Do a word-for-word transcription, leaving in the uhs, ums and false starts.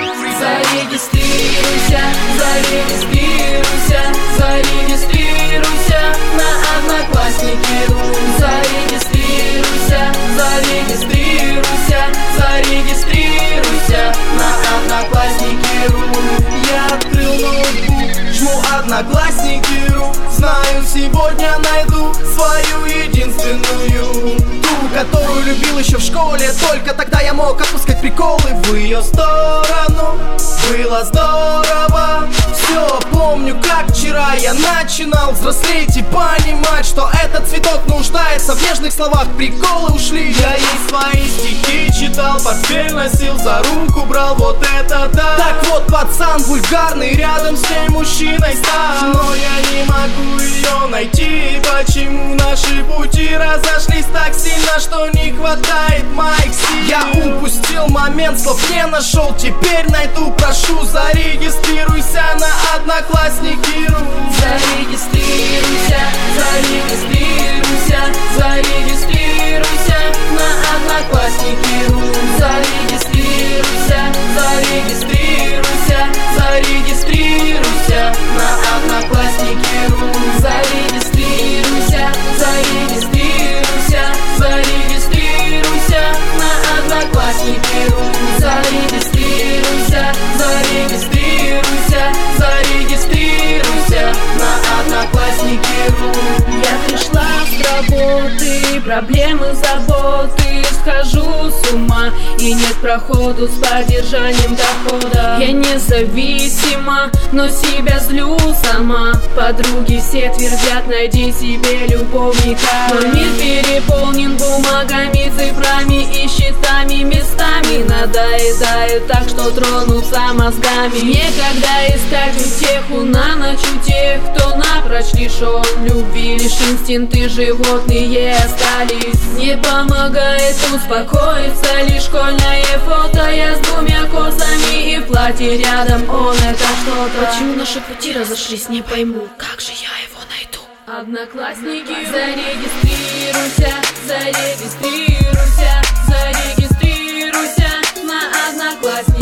Зарегистрируйся, зарегистрируйся, зарегистрируйся на Одноклассники.ру. Зарегистрируйся, зарегистрируйся, зарегистрируйся на Одноклассники.ру. Я открыл ноутбук, жму Одноклассники.ру. Знаю, сегодня найду свою единственную, ту, которую любил еще в школе. Только тогда я мог отпускать приколы в ее сторону. Было здорово, все помню как вчера. Я начинал взрослеть и понимать, что этот цветок нуждается в нежных словах. Приколы ушли, я ей свои стихи читал, портфель носил, за руку брал, вот это да. Так вот, пацан вульгарный рядом с ней мужчиной стал. Но я не могу ее найти. Почему наши пути разошлись так сильно, что не хватает моих сил? Я упустил момент, слов не нашел, теперь найду, прошу. Зарегистрируйся на Одноклассники.ру. Зарегистрируйся, зарегистрируйся, зарегистрируйся на Одноклассники.ру. Зарегистрируйся, зарегистрируйся, зарегистрируйся на Одноклассники.ру. Зарегистрируйся, зарегистрируйся, зарегистрируйся на Одноклассники.ру. Зарегистрируйся, зарегистрируйся, зарегистрируйся на Одноклассники.ру. Я пришла с работы, проблемы, заботы, схожу с ума, и нет проходу с поддержанием дохода. Я независима, но себя злю сама. Подруги все твердят, найди себе любовника. Но мир переполнен бумагами, цифрами и счетами. Местами надоедает так, что тронутся мозгами. Некогда искать утеху на ночь у тех, кто напрочь лишен любви. Лишь инстинкты животные остались. Не помогает успокоиться лишь школьное фото. Я с двумя косами и в платье рядом, он это что-то. Почему наши пути разошлись, не пойму. Как же я его найду? Одноклассники, зарегистрируйся, зарегистрируйся, зарегистрируйся на Одноклассники.